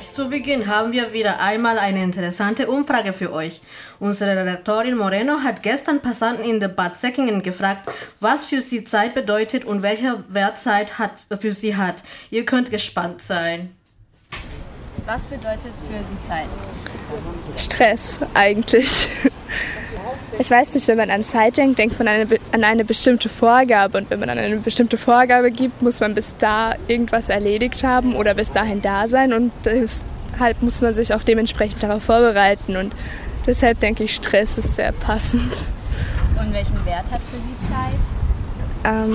Gleich zu Beginn haben wir wieder einmal eine interessante Umfrage für euch. Unsere Redaktorin Moreno hat gestern Passanten in der Bad Säckingen gefragt, was für sie Zeit bedeutet und welcher Wert Zeit für sie hat. Ihr könnt gespannt sein. Was bedeutet für Sie Zeit? Stress, eigentlich. Ich weiß nicht, wenn man an Zeit denkt, denkt man an eine bestimmte Vorgabe. Und wenn man an eine bestimmte Vorgabe gibt, muss man bis da irgendwas erledigt haben oder bis dahin da sein. Und deshalb muss man sich auch dementsprechend darauf vorbereiten. Und deshalb denke ich, Stress ist sehr passend. Und welchen Wert hat für Sie Zeit?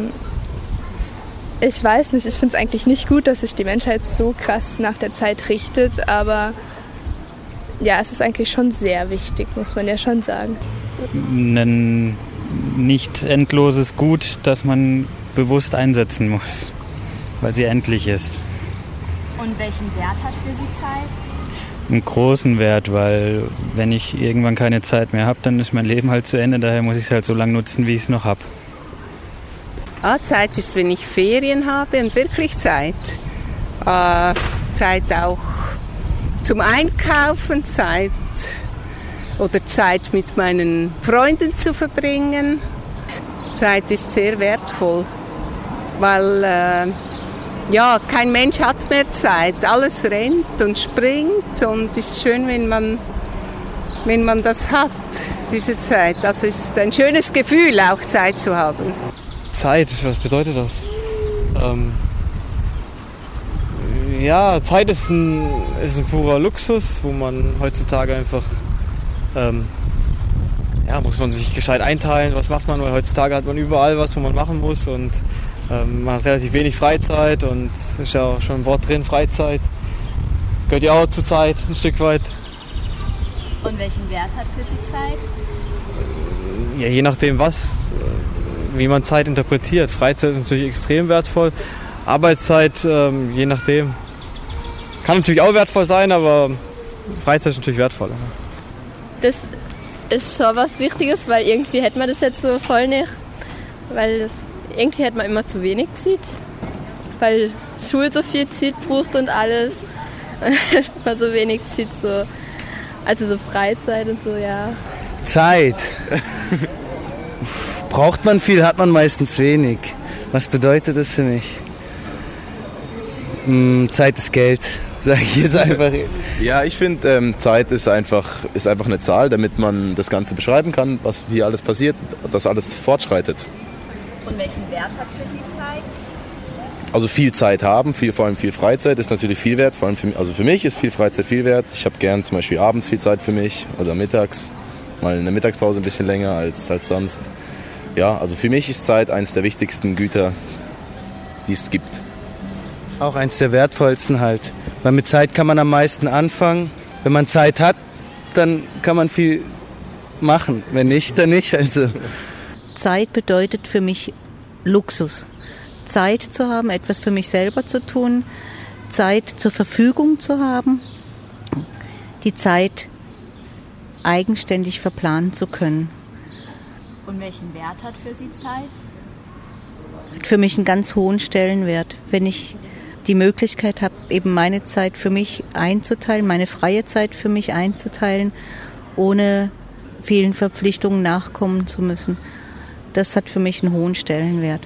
Ich weiß nicht, ich finde es eigentlich nicht gut, dass sich die Menschheit so krass nach der Zeit richtet, aber ja, es ist eigentlich schon sehr wichtig, muss man ja schon sagen. Ein nicht endloses Gut, das man bewusst einsetzen muss, weil sie endlich ist. Und welchen Wert hat für Sie Zeit? Einen großen Wert, weil wenn ich irgendwann keine Zeit mehr habe, dann ist mein Leben halt zu Ende, daher muss ich es halt so lange nutzen, wie ich es noch habe. Zeit ist, wenn ich Ferien habe und wirklich Zeit. Zeit auch zum Einkaufen, Zeit mit meinen Freunden zu verbringen. Zeit ist sehr wertvoll, weil kein Mensch hat mehr Zeit. Alles rennt und springt und es ist schön, wenn man das hat, diese Zeit. Das ist ein schönes Gefühl, auch Zeit zu haben. Zeit, was bedeutet das? Zeit ist ein purer Luxus, wo man heutzutage einfach, muss man sich gescheit einteilen, was macht man, weil heutzutage hat man überall was, wo man machen muss und man hat relativ wenig Freizeit und ist ja auch schon ein Wort drin, Freizeit. Gehört ja auch zur Zeit ein Stück weit. Und welchen Wert hat für Sie Zeit? Ja, je nachdem wie man Zeit interpretiert. Freizeit ist natürlich extrem wertvoll. Arbeitszeit, je nachdem. Kann natürlich auch wertvoll sein, aber Freizeit ist natürlich wertvoll. Das ist schon was Wichtiges, weil irgendwie hätte man das jetzt so voll nicht. Weil irgendwie hätte man immer zu wenig Zeit. Weil Schule so viel Zeit braucht und alles. Man so wenig Zeit, also so Freizeit und so, ja. Zeit. Braucht man viel, hat man meistens wenig. Was bedeutet das für mich? Zeit ist Geld, sage ich jetzt einfach. Ja, ich finde, Zeit ist einfach eine Zahl, damit man das Ganze beschreiben kann, wie alles passiert, dass alles fortschreitet. Und welchen Wert hat für Sie Zeit? Also viel Zeit haben, vor allem viel Freizeit ist natürlich viel wert. Vor allem für mich ist viel Freizeit viel wert. Ich habe gern zum Beispiel abends viel Zeit für mich oder mittags. Mal eine Mittagspause ein bisschen länger als sonst. Ja, also für mich ist Zeit eines der wichtigsten Güter, die es gibt. Auch eins der wertvollsten halt. Weil mit Zeit kann man am meisten anfangen. Wenn man Zeit hat, dann kann man viel machen. Wenn nicht, dann nicht. Also. Zeit bedeutet für mich Luxus. Zeit zu haben, etwas für mich selber zu tun. Zeit zur Verfügung zu haben. Die Zeit eigenständig verplanen zu können. Und welchen Wert hat für Sie Zeit? Hat für mich einen ganz hohen Stellenwert. Wenn ich die Möglichkeit habe, eben meine Zeit für mich einzuteilen, meine freie Zeit für mich einzuteilen, ohne vielen Verpflichtungen nachkommen zu müssen. Das hat für mich einen hohen Stellenwert.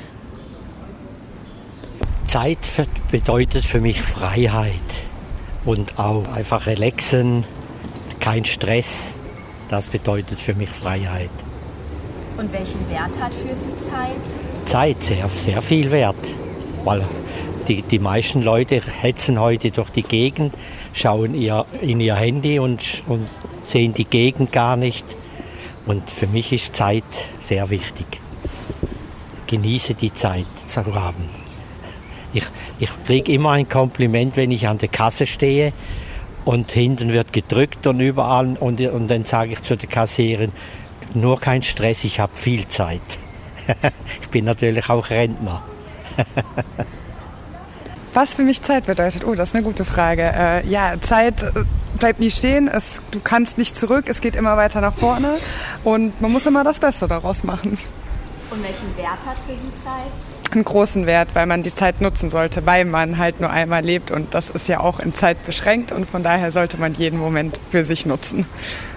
Zeit bedeutet für mich Freiheit und auch einfach relaxen, kein Stress. Das bedeutet für mich Freiheit. Und welchen Wert hat für Sie Zeit? Zeit, sehr, sehr viel Wert. Weil die meisten Leute hetzen heute durch die Gegend, schauen in ihr Handy und sehen die Gegend gar nicht. Und für mich ist Zeit sehr wichtig. Genieße die Zeit zu haben. Ich kriege immer ein Kompliment, wenn ich an der Kasse stehe und hinten wird gedrückt und überall. Und dann sage ich zu der Kassiererin, nur kein Stress, ich habe viel Zeit. Ich bin natürlich auch Rentner. Was für mich Zeit bedeutet? Oh, das ist eine gute Frage. Zeit bleibt nie stehen. Du kannst nicht zurück, es geht immer weiter nach vorne und man muss immer das Beste daraus machen. Und welchen Wert hat für Sie Zeit? einen großen Wert, weil man die Zeit nutzen sollte, weil man halt nur einmal lebt und das ist ja auch in Zeit beschränkt und von daher sollte man jeden Moment für sich nutzen.